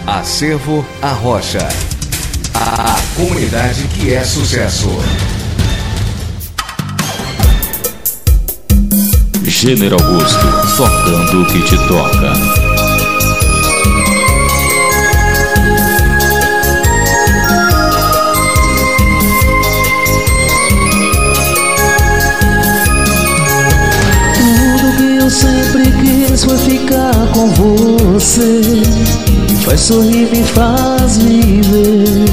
Acervo Arrocha. A comunidade que é sucesso. Gênero Augusto, tocando o que te toca. Tudo que eu sempre quis foi ficar com você. Me faz sorrir, me faz viver.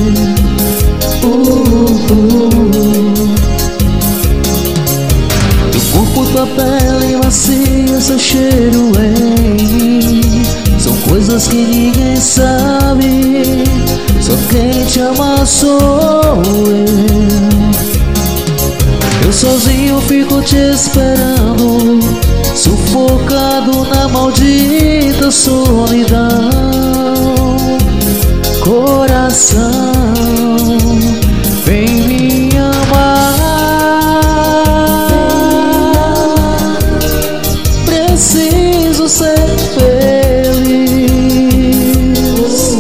Teu corpo, tua pele macia, seu cheiro em mim, são coisas que ninguém sabe. Só quem te ama sou eu sozinho fico te esperando, sufocado na maldita solidão. Coração, vem me amar. Preciso ser feliz.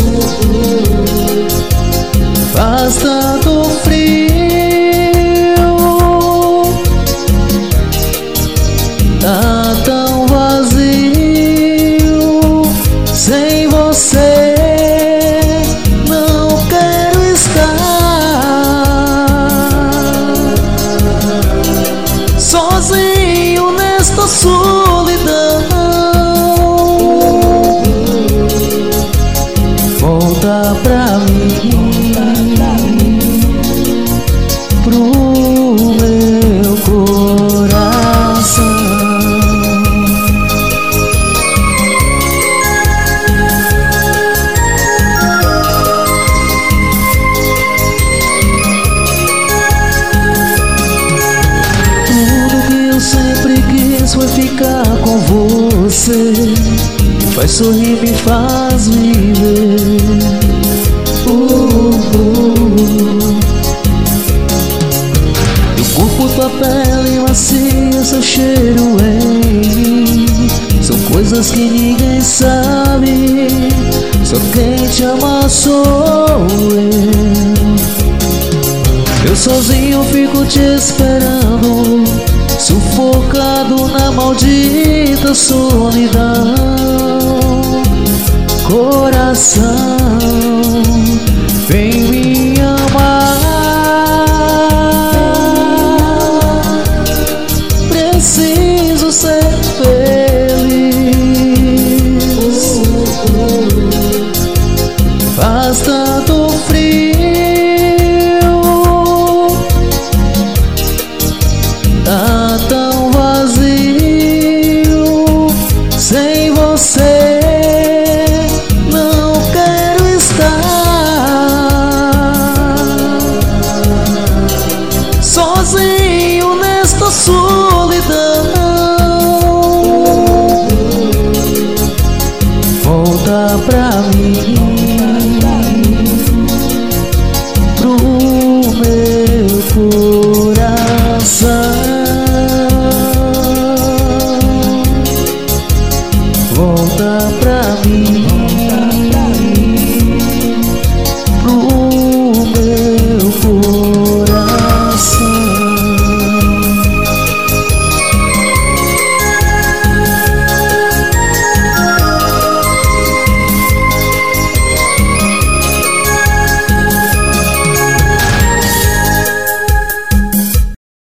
Faz tanto frio, tá tão vazio sem você. Não quero estar sozinho nesta solidão. Volta pra mim, pro meu coração. Sempre quis foi ficar com você. Me faz sorrir, me faz viver. Teu corpo, tua pele macia, seu cheiro em mim, são coisas que ninguém sabe. Só quem te ama sou eu sozinho fico te esperando, sufocado na maldita solidão. Coração, vem me amar. Preciso ser feliz. Faz tanto frio, tá tão vazio sem você. Não quero estar sozinho nesta solidão. Volta pra mim, pro meu coração.